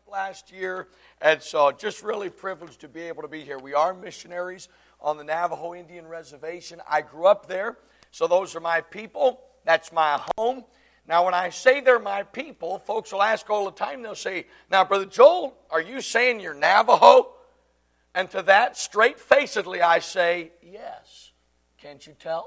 last year, and so just really privileged to be able to be here. We are missionaries on the Navajo Indian Reservation. I grew up there, so those are my people. That's my home. Now, when I say they're my people, folks will ask all the time, they'll say, now, Brother Joel, are you saying you're Navajo? And to that, straight-facedly, I say, yes. Can't you tell?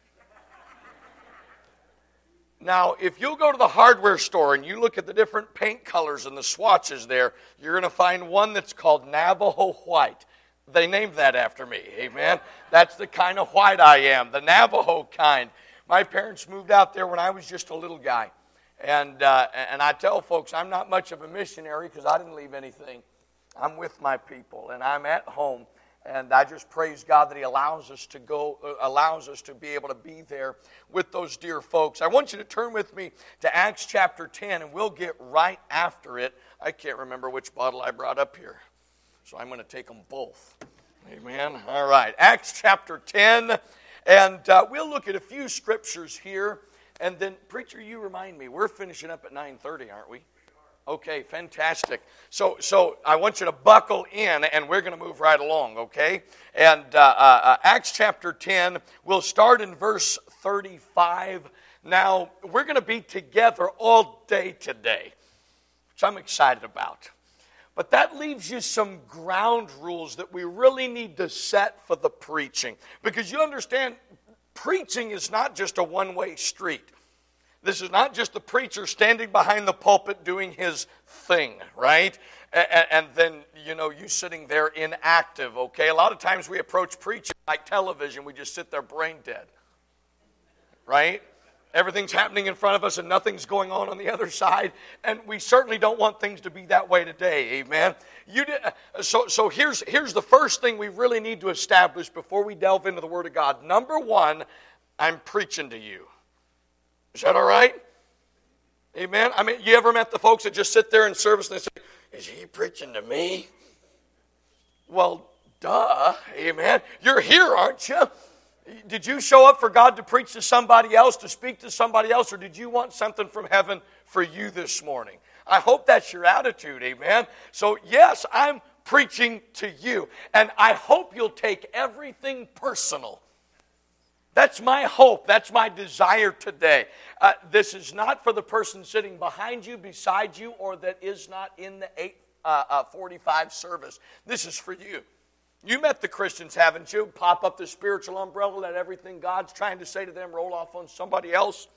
Now, if you'll go to the hardware store and you look at the different paint colors and the swatches there, you're going to find one that's called Navajo White. They named that after me, amen? That's the kind of white I am, the Navajo kind. My parents moved out there when I was just a little guy. And I tell folks, I'm not much of a missionary because I didn't leave anything. I'm with my people, and I'm at home. And I just praise God that He allows us to be able to be there with those dear folks. I want you to turn with me to Acts chapter 10, and we'll get right after it. I can't remember which bottle I brought up here, so I'm going to take them both. Amen. All right, Acts chapter 10, and we'll look at a few scriptures here. And then, preacher, you remind me, we're finishing up at 9:30, aren't we? Okay, fantastic. So I want you to buckle in, and we're going to move right along, okay? And Acts chapter 10, we'll start in verse 35. Now, we're going to be together all day today, which I'm excited about. But that leaves you some ground rules that we really need to set for the preaching. Because you understand, preaching is not just a one-way street. This is not just the preacher standing behind the pulpit doing his thing, right? And then, you sitting there inactive, okay? A lot of times we approach preaching like television. We just sit there brain dead, right? Everything's happening in front of us and nothing's going on the other side. And we certainly don't want things to be that way today, amen? So here's the first thing we really need to establish before we delve into the Word of God. Number one, I'm preaching to you. Is that all right? Amen? I mean, you ever met the folks that just sit there in service and they say, is he preaching to me? Well, duh, amen. You're here, aren't you? Did you show up for God to preach to somebody else, to speak to somebody else, or did you want something from heaven for you this morning? I hope that's your attitude, amen. So, yes, I'm preaching to you, and I hope you'll take everything personal. That's my hope. That's my desire today. This is not for the person sitting behind you, beside you, or that is not in the 8:45 service. This is for you. You met the Christians, haven't you? Pop up the spiritual umbrella, let everything God's trying to say to them roll off on somebody else.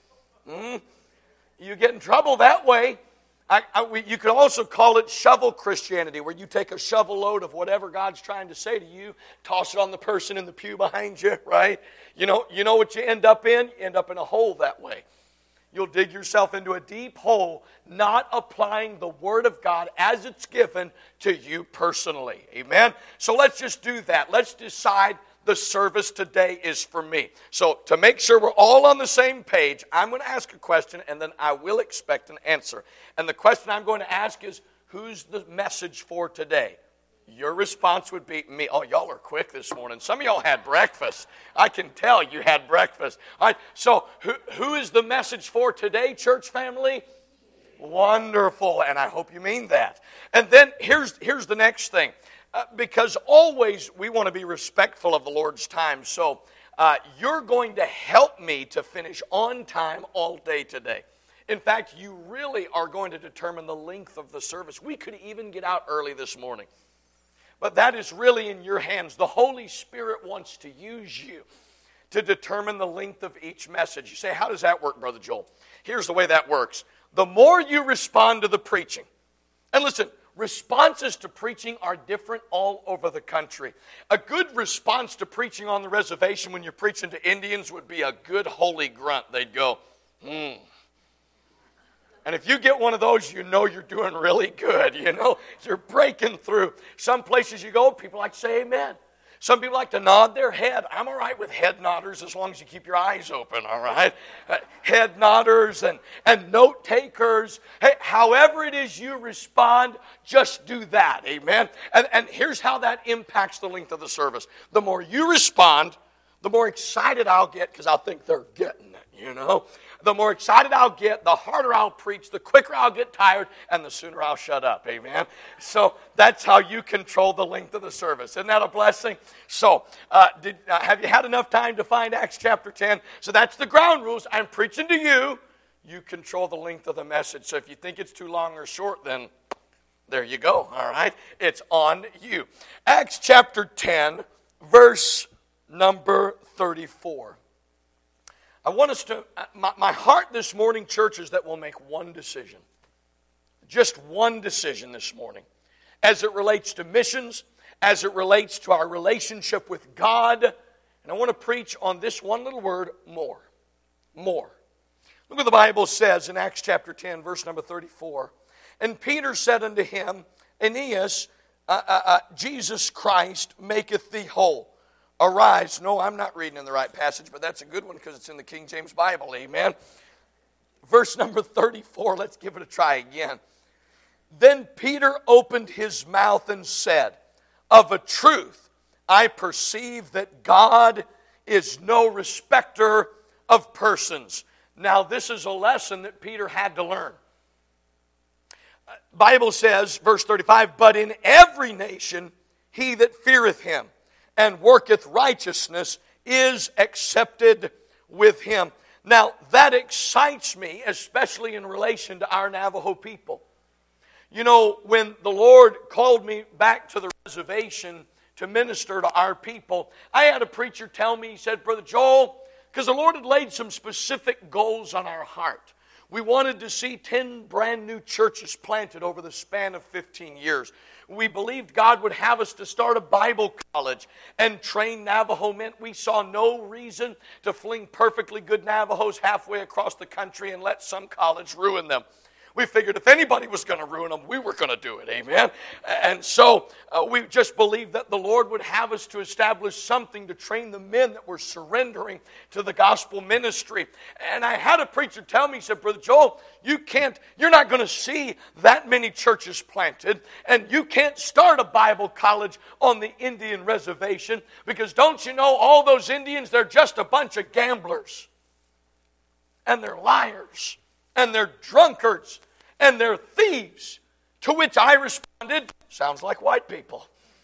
You get in trouble that way. You could also call it shovel Christianity, where you take a shovel load of whatever God's trying to say to you, toss it on the person in the pew behind you, right? You know what you end up in? You end up in a hole that way. You'll dig yourself into a deep hole, not applying the Word of God as it's given to you personally. Amen? So let's just do that. Let's decide the service today is for me. So to make sure we're all on the same page, I'm going to ask a question and then I will expect an answer. And the question I'm going to ask is, who's the message for today? Your response would be me. Oh, y'all are quick this morning. Some of y'all had breakfast. I can tell you had breakfast. All right, so who is the message for today, church family? Wonderful, and I hope you mean that. And then here's the next thing. Because always we want to be respectful of the Lord's time. So you're going to help me to finish on time all day today. In fact, you really are going to determine the length of the service. We could even get out early this morning. But that is really in your hands. The Holy Spirit wants to use you to determine the length of each message. You say, how does that work, Brother Joel? Here's the way that works. The more you respond to the preaching, and listen, responses to preaching are different all over the country. A good response to preaching on the reservation when you're preaching to Indians would be a good holy grunt. They'd go, And if you get one of those, you know you're doing really good, You're breaking through. Some places you go, people like to say amen. Some people like to nod their head. I'm all right with head nodders as long as you keep your eyes open, all right? Head nodders and note takers. Hey, however it is you respond, just do that, amen? And here's how that impacts the length of the service. The more you respond, the more excited I'll get because I'll think they're getting it, the more excited I'll get, the harder I'll preach, the quicker I'll get tired, and the sooner I'll shut up. Amen? So that's how you control the length of the service. Isn't that a blessing? So have you had enough time to find Acts chapter 10? So that's the ground rules. I'm preaching to you. You control the length of the message. So if you think it's too long or short, then there you go. All right? It's on you. Acts chapter 10, verse number 34. I want us to, my heart this morning, church, is that we'll make one decision. Just one decision this morning. As it relates to missions, as it relates to our relationship with God. And I want to preach on this one little word, more. More. Look what the Bible says in Acts chapter 10, verse number 34. And Peter said unto him, Aeneas, Jesus Christ maketh thee whole. Arise. No, I'm not reading in the right passage, but that's a good one because it's in the King James Bible. Amen. Verse number 34, let's give it a try again. Then Peter opened his mouth and said, Of a truth, I perceive that God is no respecter of persons. Now, this is a lesson that Peter had to learn. Bible says, verse 35, But in every nation he that feareth him and worketh righteousness is accepted with him. Now, that excites me, especially in relation to our Navajo people. You know, when the Lord called me back to the reservation to minister to our people, I had a preacher tell me, he said, Brother Joel, because the Lord had laid some specific goals on our heart. We wanted to see 10 brand new churches planted over the span of 15 years. We believed God would have us to start a Bible college and train Navajo men. We saw no reason to fling perfectly good Navajos halfway across the country and let some college ruin them. We figured if anybody was going to ruin them, we were going to do it, amen? And so we just believed that the Lord would have us to establish something to train the men that were surrendering to the gospel ministry. And I had a preacher tell me, he said, Brother Joel, you're not going to see that many churches planted, and you can't start a Bible college on the Indian reservation, because don't you know all those Indians, they're just a bunch of gamblers, and they're liars, and they're drunkards, and they're thieves. To which I responded, sounds like white people.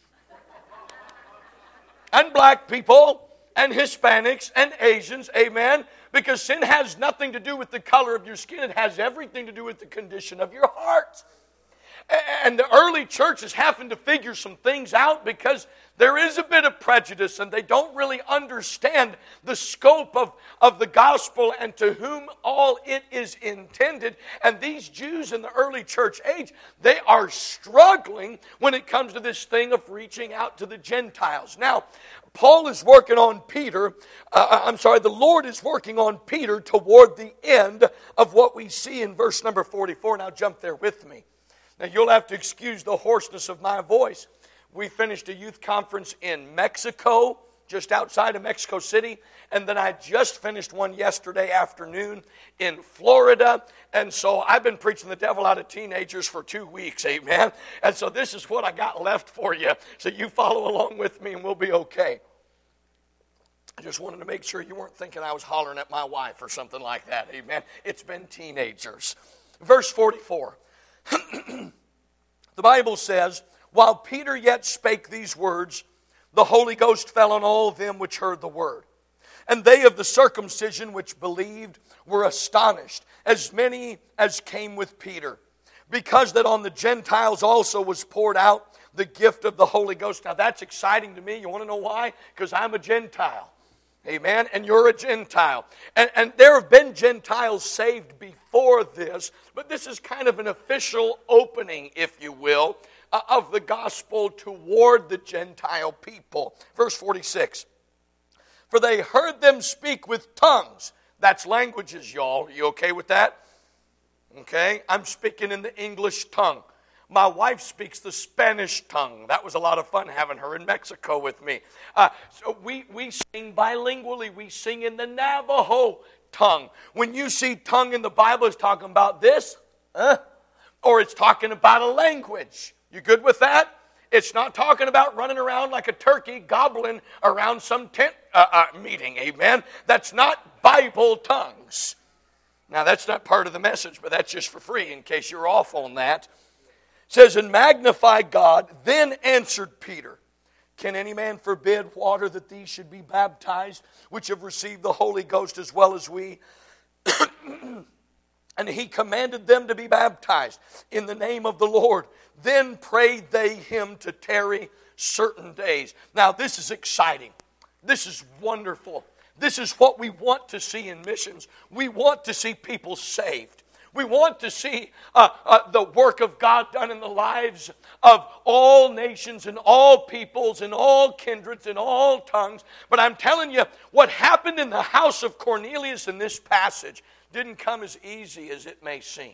And black people, and Hispanics, and Asians, amen? Because sin has nothing to do with the color of your skin. It has everything to do with the condition of your heart. And the early churches happened to figure some things out because there is a bit of prejudice and they don't really understand the scope of the gospel and to whom all it is intended. And these Jews in the early church age, they are struggling when it comes to this thing of reaching out to the Gentiles. Now, Paul is working on Peter, the Lord is working on Peter toward the end of what we see in verse number 44. Now jump there with me. Now, you'll have to excuse the hoarseness of my voice. We finished a youth conference in Mexico, just outside of Mexico City, and then I just finished one yesterday afternoon in Florida, and so I've been preaching the devil out of teenagers for 2 weeks, amen? And so this is what I got left for you, so you follow along with me and we'll be okay. I just wanted to make sure you weren't thinking I was hollering at my wife or something like that, amen? It's been teenagers. Verse 44. The Bible says, While Peter yet spake these words, the Holy Ghost fell on all them which heard the word. And they of the circumcision which believed were astonished, as many as came with Peter, because that on the Gentiles also was poured out the gift of the Holy Ghost. Now that's exciting to me. You want to know why? Because I'm a Gentile. Amen. And you're a Gentile. And there have been Gentiles saved before this, but this is kind of an official opening, if you will, of the gospel toward the Gentile people. Verse 46. For they heard them speak with tongues. That's languages, y'all. You okay with that? Okay. I'm speaking in the English tongue. My wife speaks the Spanish tongue. That was a lot of fun having her in Mexico with me. So we sing bilingually. We sing in the Navajo tongue. When you see tongue in the Bible, it's talking about this, or it's talking about a language. You good with that? It's not talking about running around like a turkey gobbling around some tent meeting, amen? That's not Bible tongues. Now, that's not part of the message, but that's just for free in case you're off on that. It says, and magnify God. Then answered Peter, can any man forbid water that these should be baptized, which have received the Holy Ghost as well as we? And he commanded them to be baptized in the name of the Lord. Then prayed they him to tarry certain days. Now, this is exciting. This is wonderful. This is what we want to see in missions. We want to see people saved. We want to see the work of God done in the lives of all nations and all peoples and all kindreds and all tongues. But I'm telling you, what happened in the house of Cornelius in this passage didn't come as easy as it may seem.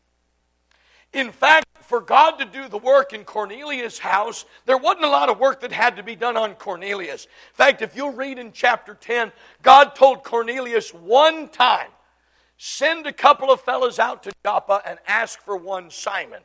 In fact, for God to do the work in Cornelius' house, there wasn't a lot of work that had to be done on Cornelius. In fact, if you'll read in chapter 10, God told Cornelius one time, send a couple of fellows out to Joppa and ask for one Simon,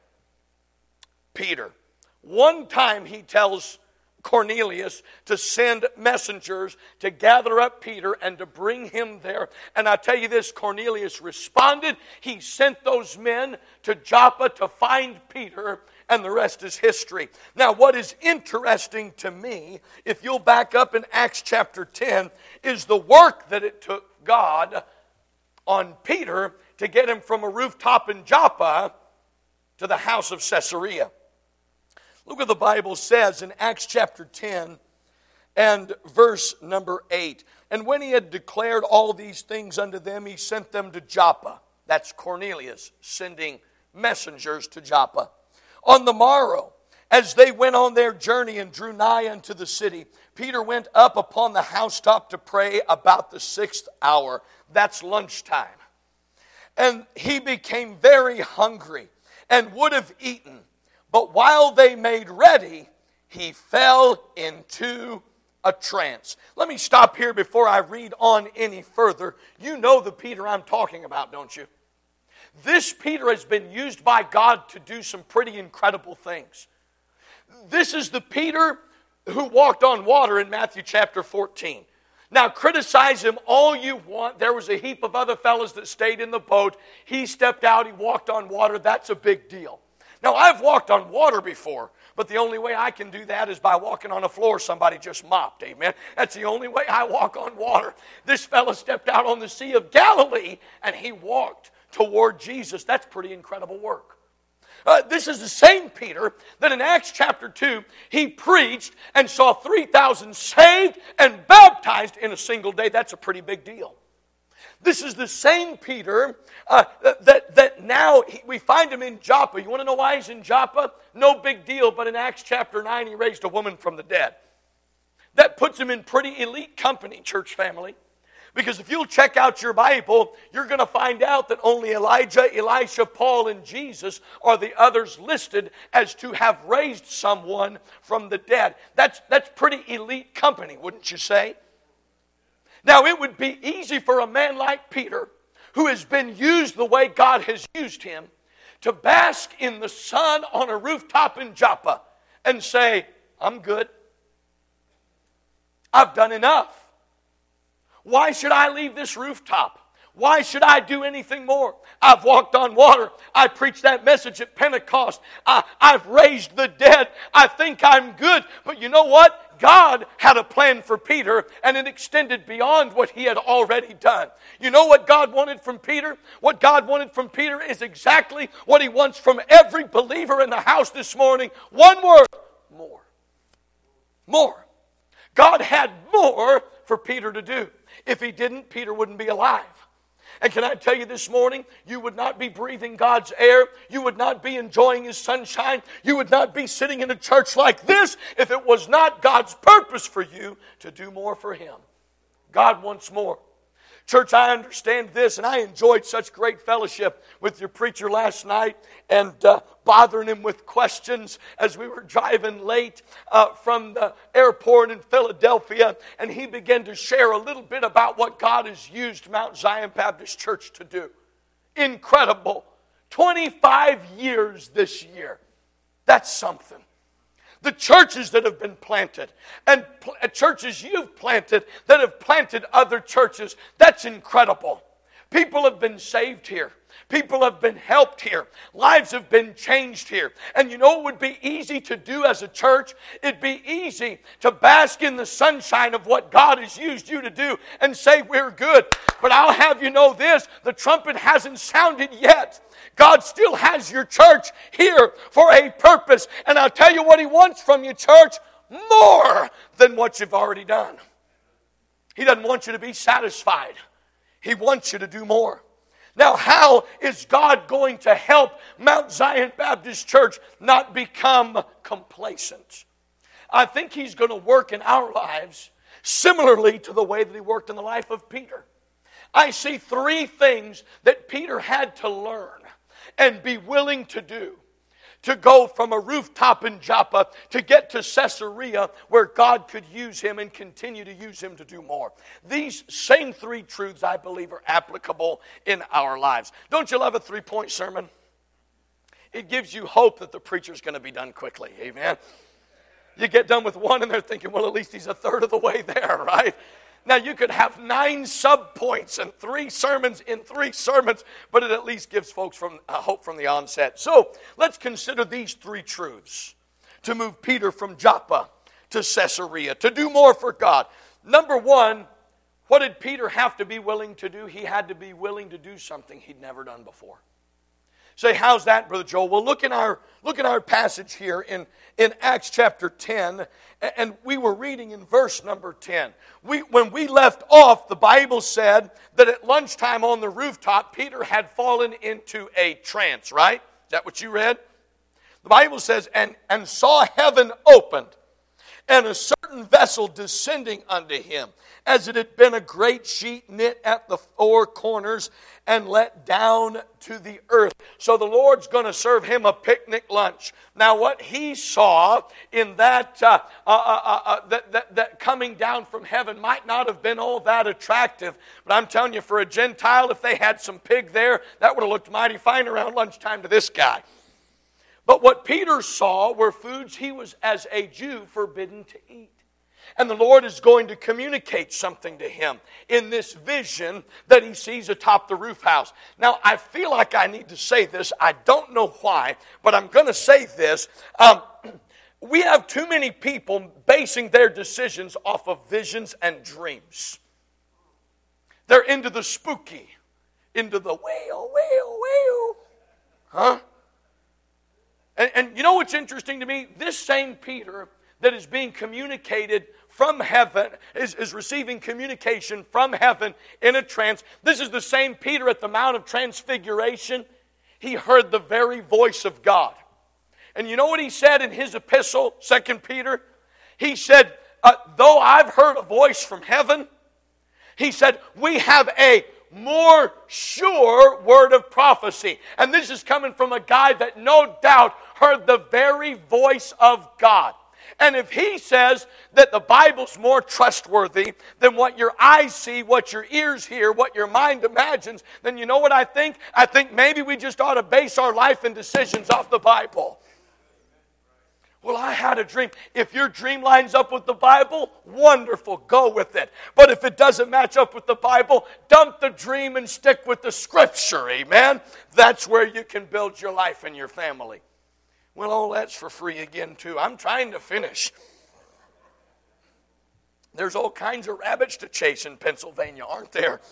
Peter. One time he tells Cornelius to send messengers to gather up Peter and to bring him there. And I tell you this, Cornelius responded. He sent those men to Joppa to find Peter, and the rest is history. Now, what is interesting to me, if you'll back up in Acts chapter 10, is the work that it took God on Peter to get him from a rooftop in Joppa to the house of Caesarea. Look what the Bible says in Acts chapter 10 and verse number 8. And when he had declared all these things unto them, he sent them to Joppa. That's Cornelius sending messengers to Joppa. On the morrow, as they went on their journey and drew nigh unto the city, Peter went up upon the housetop to pray about the 6th hour. That's lunchtime. And he became very hungry and would have eaten. But while they made ready, he fell into a trance. Let me stop here before I read on any further. You know the Peter I'm talking about, don't you? This Peter has been used by God to do some pretty incredible things. This is the Peter who walked on water in Matthew chapter 14. Now, criticize him all you want. There was a heap of other fellows that stayed in the boat. He stepped out. He walked on water. That's a big deal. Now, I've walked on water before, but the only way I can do that is by walking on a floor somebody just mopped, amen? That's the only way I walk on water. This fellow stepped out on the Sea of Galilee, and he walked toward Jesus. That's pretty incredible work. This is the same Peter that in Acts chapter 2, he preached and saw 3,000 saved and baptized in a single day. That's a pretty big deal. This is the same Peter that now we find him in Joppa. You want to know why he's in Joppa? No big deal, but in Acts chapter 9, he raised a woman from the dead. That puts him in pretty elite company, church family. Because if you'll check out your Bible, you're going to find out that only Elijah, Elisha, Paul, and Jesus are the others listed as to have raised someone from the dead. That's pretty elite company, wouldn't you say? Now, it would be easy for a man like Peter, who has been used the way God has used him, to bask in the sun on a rooftop in Joppa and say, I'm good. I've done enough. Why should I leave this rooftop? Why should I do anything more? I've walked on water. I preached that message at Pentecost. I've raised the dead. I think I'm good. But you know what? God had a plan for Peter, and it extended beyond what he had already done. You know what God wanted from Peter? What God wanted from Peter is exactly what he wants from every believer in the house this morning. One word: more. More. God had more for Peter to do. If he didn't, Peter wouldn't be alive. And can I tell you this morning, you would not be breathing God's air. You would not be enjoying His sunshine. You would not be sitting in a church like this if it was not God's purpose for you to do more for Him. God wants more. Church, I understand this, and I enjoyed such great fellowship with your preacher last night and bothering him with questions as we were driving late from the airport in Philadelphia, and he began to share a little bit about what God has used Mount Zion Baptist Church to do. Incredible. 25 years this year. That's something. The churches that have been planted and churches you've planted that have planted other churches, that's incredible. People have been saved here. People have been helped here. Lives have been changed here. And you know what would be easy to do as a church? It'd be easy to bask in the sunshine of what God has used you to do and say we're good. But I'll have you know this, the trumpet hasn't sounded yet. God still has your church here for a purpose. And I'll tell you what He wants from your church, more than what you've already done. He doesn't want you to be satisfied. He wants you to do more. Now, how is God going to help Mount Zion Baptist Church not become complacent? I think He's going to work in our lives similarly to the way that He worked in the life of Peter. I see three things that Peter had to learn and be willing to do to go from a rooftop in Joppa to get to Caesarea where God could use him and continue to use him to do more. These same three truths, I believe, are applicable in our lives. Don't you love a 3-point sermon? It gives you hope that the preacher's going to be done quickly. Amen? You get done with one and they're thinking, well, at least he's a third of the way there, right? Now, you could have 9 sub-points and 3 sermons in 3 sermons, but it at least gives folks hope from the onset. So, let's consider these 3 truths to move Peter from Joppa to Caesarea, to do more for God. Number 1, what did Peter have to be willing to do? He had to be willing to do something he'd never done before. Say, how's that, Brother Joel? Well, look in our passage here in Acts chapter 10, and we were reading in verse number 10. When we left off, the Bible said that at lunchtime on the rooftop, Peter had fallen into a trance, right? Is that what you read? The Bible says, and saw heaven opened, and a certain vessel descending unto him, as it had been a great sheet knit at the 4 corners and let down to the earth. So the Lord's going to serve him a picnic lunch. Now what he saw in that coming down from heaven might not have been all that attractive. But I'm telling you, for a Gentile, if they had some pig there, that would have looked mighty fine around lunchtime to this guy. But what Peter saw were foods he was, as a Jew, forbidden to eat. And the Lord is going to communicate something to him in this vision that he sees atop the roof house. Now, I feel like I need to say this. I don't know why, but I'm going to say this. We have too many people basing their decisions off of visions and dreams. They're into the spooky, into the wail. Huh? And you know what's interesting to me? This same Peter that is being communicated from heaven, is receiving communication from heaven in a trance. This is the same Peter at the Mount of Transfiguration. He heard the very voice of God. And you know what he said in his epistle, 2 Peter? He said, though I've heard a voice from heaven, he said, we have a more sure word of prophecy. And this is coming from a guy that no doubt heard the very voice of God. And if he says that the Bible's more trustworthy than what your eyes see, what your ears hear, what your mind imagines, then you know what I think? I think maybe we just ought to base our life and decisions off the Bible. Well, I had a dream. If your dream lines up with the Bible, wonderful, go with it. But if it doesn't match up with the Bible, dump the dream and stick with the Scripture, amen? That's where you can build your life and your family. Well, all that's for free again, too. I'm trying to finish. There's all kinds of rabbits to chase in Pennsylvania, aren't there?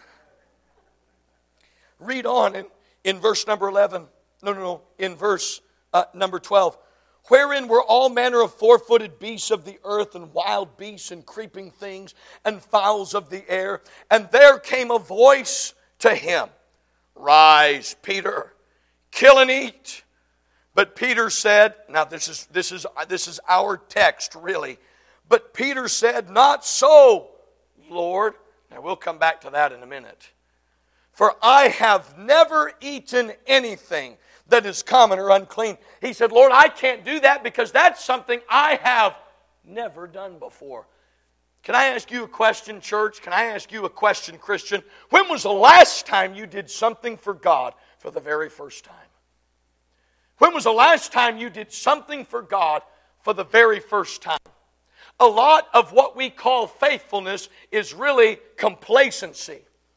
Read on in verse number 11. In verse number 12. Wherein were all manner of 4-footed beasts of the earth, and wild beasts, and creeping things, and fowls of the air. And there came a voice to him, Rise, Peter, kill and eat. But Peter said, now this is our text really. But Peter said, Not so, Lord. Now we'll come back to that in a minute. For I have never eaten anything that is common or unclean. He said, Lord, I can't do that because that's something I have never done before. Can I ask you a question, church? Can I ask you a question, Christian? When was the last time you did something for God for the very first time? When was the last time you did something for God for the very first time? A lot of what we call faithfulness is really complacency.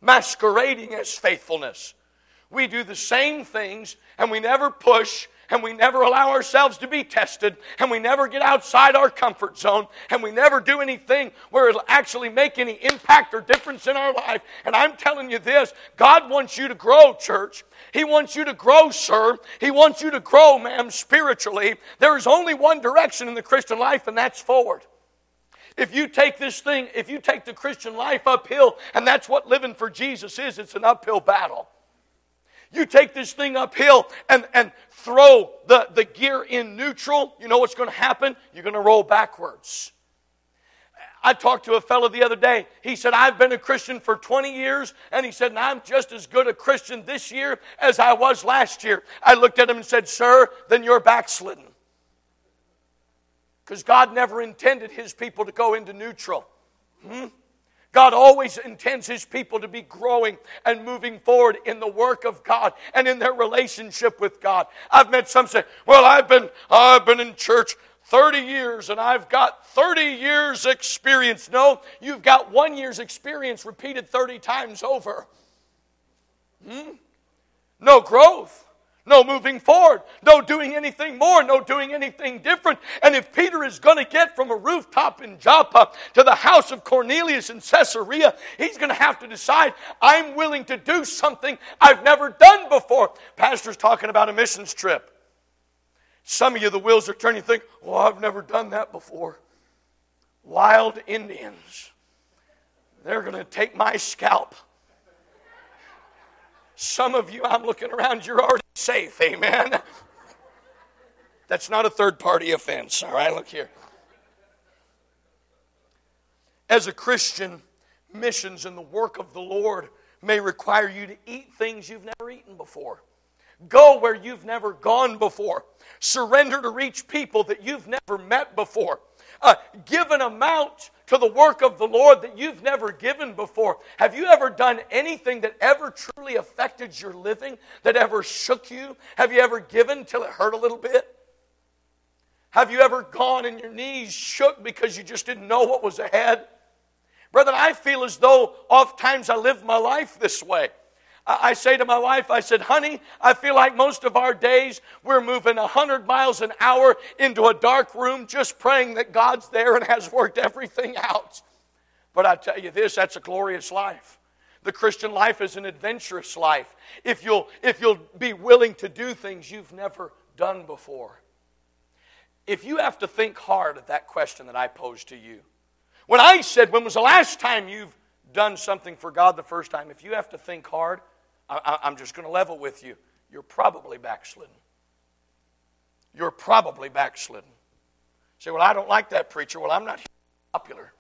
masquerading as faithfulness. We do the same things, and we never push, and we never allow ourselves to be tested, and we never get outside our comfort zone, and we never do anything where it'll actually make any impact or difference in our life. And I'm telling you this, God wants you to grow, church. He wants you to grow, sir. He wants you to grow, ma'am, spiritually. There is only one direction in the Christian life, and that's forward. If you take the Christian life uphill, and that's what living for Jesus is, it's an uphill battle. You take this thing uphill and throw the gear in neutral, you know what's going to happen? You're going to roll backwards. I talked to a fellow the other day. He said, I've been a Christian for 20 years. And he said, and I'm just as good a Christian this year as I was last year. I looked at him and said, sir, then you're backslidden. Because God never intended His people to go into neutral. God always intends His people to be growing and moving forward in the work of God and in their relationship with God. I've met some say, well, I've been in church 30 years and I've got 30 years experience. No, you've got 1 year's experience repeated 30 times over. No growth. No moving forward. No doing anything more. No doing anything different. And if Peter is going to get from a rooftop in Joppa to the house of Cornelius in Caesarea, he's going to have to decide, I'm willing to do something I've never done before. Pastor's talking about a missions trip. Some of you, the wheels are turning. You think, well, I've never done that before. Wild Indians. They're going to take my scalp. Some of you, I'm looking around, you're already safe, amen? That's not a third-party offense, all right? Look here. As a Christian, missions and the work of the Lord may require you to eat things you've never eaten before. Go where you've never gone before. Surrender to reach people that you've never met before. Give an amount to the work of the Lord that you've never given before. Have you ever done anything that ever truly affected your living, that ever shook you? Have you ever given till it hurt a little bit? Have you ever gone and your knees shook because you just didn't know what was ahead? Brethren, I feel as though oftentimes I live my life this way. I say to my wife, I said, honey, I feel like most of our days we're moving 100 miles an hour into a dark room just praying that God's there and has worked everything out. But I tell you this, that's a glorious life. The Christian life is an adventurous life. If you'll be willing to do things you've never done before. If you have to think hard at that question that I posed to you. When I said, when was the last time you've done something for God the first time? If you have to think hard, I'm just going to level with you. You're probably backslidden. You're probably backslidden. You say, well, I don't like that preacher. Well, I'm not popular.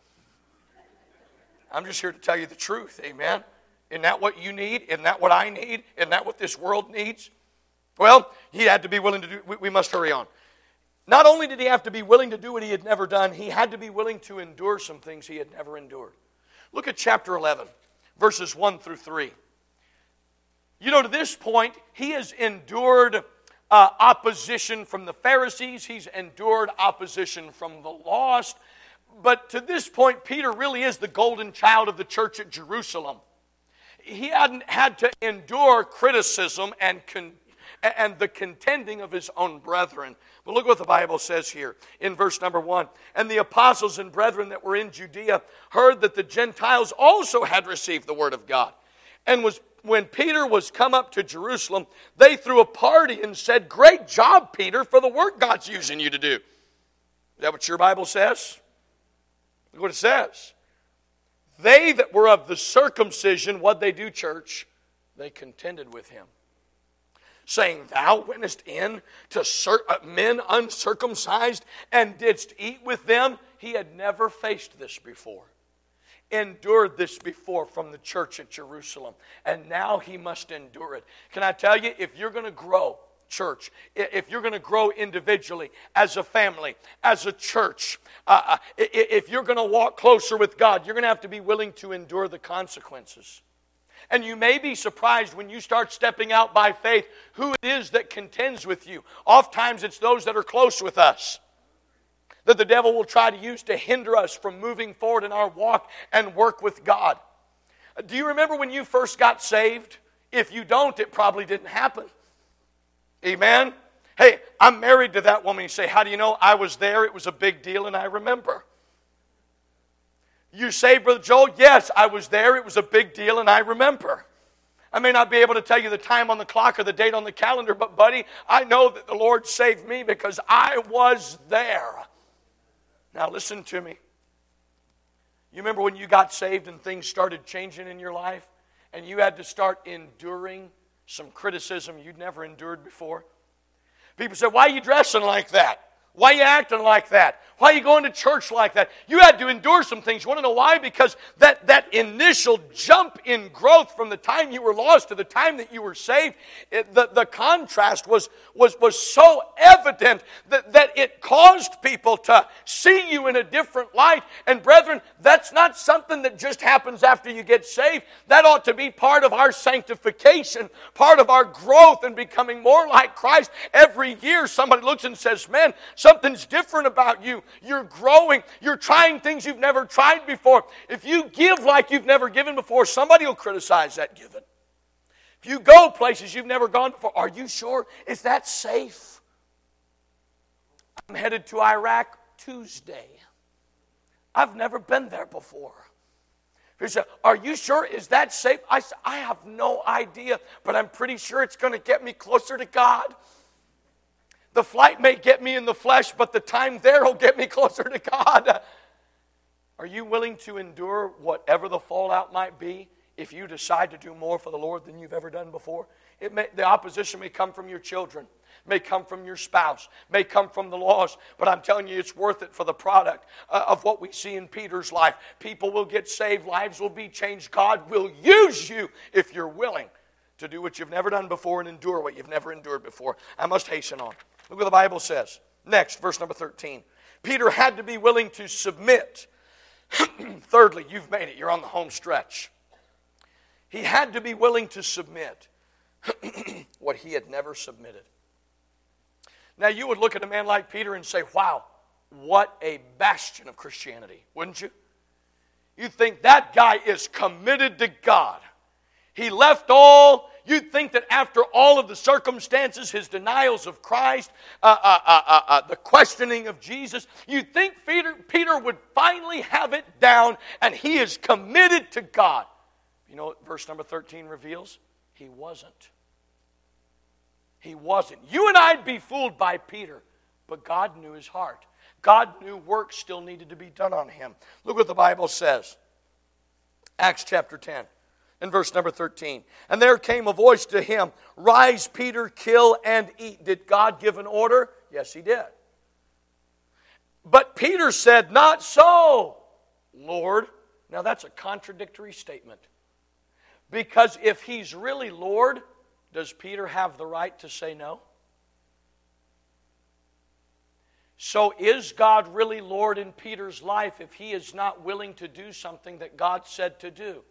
I'm just here to tell you the truth. Amen. Isn't that what you need? Isn't that what I need? Isn't that what this world needs? Well, he had to be willing to do. We must hurry on. Not only did he have to be willing to do what he had never done, he had to be willing to endure some things he had never endured. Look at chapter 11, verses 1 through 3. You know, to this point, he has endured opposition from the Pharisees. He's endured opposition from the lost. But to this point, Peter really is the golden child of the church at Jerusalem. He hadn't had to endure criticism and the contending of his own brethren. But look what the Bible says here in verse number 1. And the apostles and brethren that were in Judea heard that the Gentiles also had received the word of God. And when Peter was come up to Jerusalem, they threw a party and said, great job, Peter, for the work God's using you to do. Is that what your Bible says? Look what it says. They that were of the circumcision, what'd they do, church? They contended with him, saying, thou wentest in to men uncircumcised and didst eat with them. He had never faced this before. Endured this before from the church at Jerusalem. And now he must endure it. Can I tell you, if you're going to grow, church, if you're going to grow individually, as a family, as a church, if you're going to walk closer with God, you're going to have to be willing to endure the consequences. And you may be surprised when you start stepping out by faith who it is that contends with you. Oftentimes it's those that are close with us that the devil will try to use to hinder us from moving forward in our walk and work with God. Do you remember when you first got saved? If you don't, it probably didn't happen. Amen? Hey, I'm married to that woman. You say, how do you know? I was there. It was a big deal, and I remember. You saved, Brother Joel? Yes, I was there. It was a big deal, and I remember. I may not be able to tell you the time on the clock or the date on the calendar, but buddy, I know that the Lord saved me because I was there. Now listen to me. You remember when you got saved and things started changing in your life? And you had to start enduring some criticism you'd never endured before? People said, why are you dressing like that? Why are you acting like that? Why are you going to church like that? You had to endure some things. You want to know why? Because that initial jump in growth from the time you were lost to the time that you were saved, the contrast was so evident that it caused people to see you in a different light. And brethren, that's not something that just happens after you get saved. That ought to be part of our sanctification, part of our growth and becoming more like Christ. Every year somebody looks and says, man, something's different about you. You're growing. You're trying things you've never tried before. If you give like you've never given before, somebody will criticize that giving. If you go places you've never gone before, are you sure? Is that safe? I'm headed to Iraq Tuesday. I've never been there before. He said, are you sure? Is that safe? I said, I have no idea, but I'm pretty sure it's going to get me closer to God. The flight may get me in the flesh, but the time there will get me closer to God. Are you willing to endure whatever the fallout might be if you decide to do more for the Lord than you've ever done before? The opposition may come from your children, may come from your spouse, may come from the lost, but I'm telling you it's worth it for the product of what we see in Peter's life. People will get saved, lives will be changed. God will use you if you're willing to do what you've never done before and endure what you've never endured before. I must hasten on. Look what the Bible says. Next, verse number 13. Peter had to be willing to submit. Thirdly, you've made it. You're on the home stretch. He had to be willing to submit what he had never submitted. Now, you would look at a man like Peter and say, wow, what a bastion of Christianity, wouldn't you? You'd think that guy is committed to God. He left all. You'd think that after all of the circumstances, his denials of Christ, the questioning of Jesus, you'd think Peter would finally have it down and he is committed to God. You know what verse number 13 reveals? He wasn't. He wasn't. You and I'd be fooled by Peter, but God knew his heart. God knew work still needed to be done on him. Look what the Bible says. Acts chapter 10. In verse number 13. And there came a voice to him, rise, Peter, kill and eat. Did God give an order? Yes, he did. But Peter said, not so, Lord. Now that's a contradictory statement. Because if he's really Lord, does Peter have the right to say no? So is God really Lord in Peter's life if he is not willing to do something that God said to do?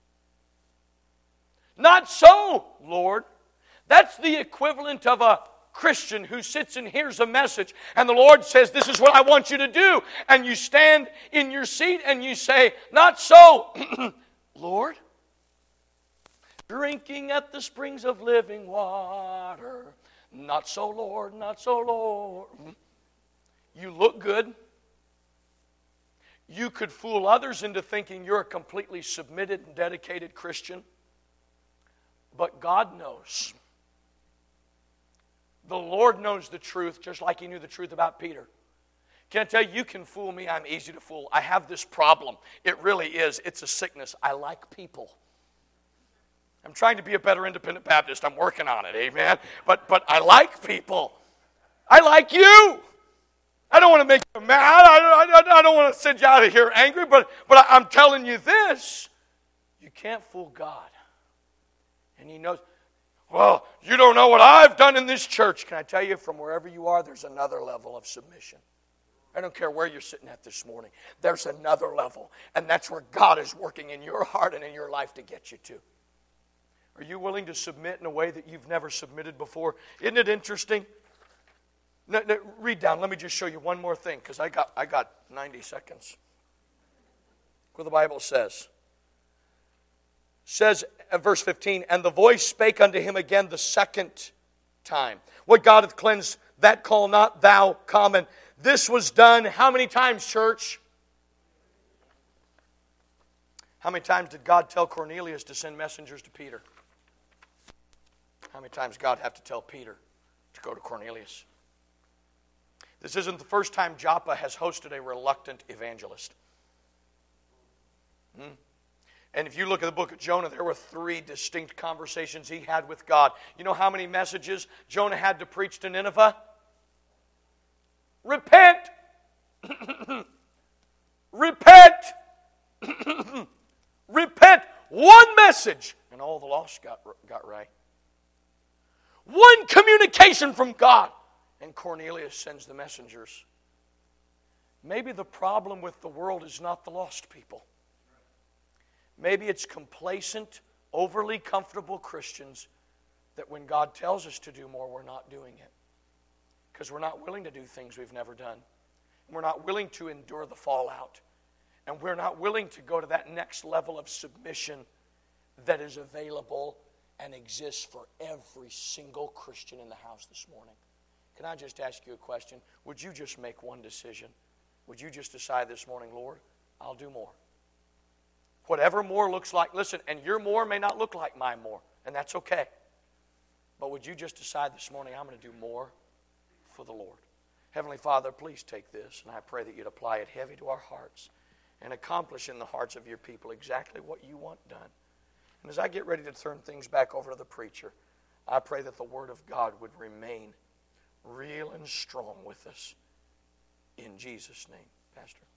Not so, Lord. That's the equivalent of a Christian who sits and hears a message and the Lord says, this is what I want you to do. And you stand in your seat and you say, not so, Lord. Drinking at the springs of living water. Not so, Lord, not so, Lord. You look good. You could fool others into thinking you're a completely submitted and dedicated Christian. But God knows. The Lord knows the truth just like He knew the truth about Peter. Can I tell you, you can fool me. I'm easy to fool. I have this problem. It really is. It's a sickness. I like people. I'm trying to be a better independent Baptist. I'm working on it, amen? But I like people. I like you. I don't want to make you mad. I don't want to send you out of here angry, but I'm telling you this. You can't fool God. And He knows, well, you don't know what I've done in this church. Can I tell you, from wherever you are, there's another level of submission. I don't care where you're sitting at this morning. There's another level. And that's where God is working in your heart and in your life to get you to. Are you willing to submit in a way that you've never submitted before? Isn't it interesting? No, read down. Let me just show you one more thing, because I got 90 seconds. What the Bible says. says, verse 15, and the voice spake unto him again the second time. What God hath cleansed, that call not thou common. This was done how many times, church? How many times did God tell Cornelius to send messengers to Peter? How many times God have to tell Peter to go to Cornelius? This isn't the first time Joppa has hosted a reluctant evangelist. And if you look at the book of Jonah, there were 3 distinct conversations he had with God. You know how many messages Jonah had to preach to Nineveh? Repent! Repent! Repent! One message, and all the lost got right. One communication from God, and Cornelius sends the messengers. Maybe the problem with the world is not the lost people. Maybe it's complacent, overly comfortable Christians that when God tells us to do more, we're not doing it. Because we're not willing to do things we've never done. We're not willing to endure the fallout. And we're not willing to go to that next level of submission that is available and exists for every single Christian in the house this morning. Can I just ask you a question? Would you just make one decision? Would you just decide this morning, Lord, I'll do more? Whatever more looks like, listen, and your more may not look like my more, and that's okay. But would you just decide this morning, I'm going to do more for the Lord? Heavenly Father, please take this, and I pray that you'd apply it heavy to our hearts and accomplish in the hearts of your people exactly what you want done. And as I get ready to turn things back over to the preacher, I pray that the Word of God would remain real and strong with us. In Jesus' name, Pastor.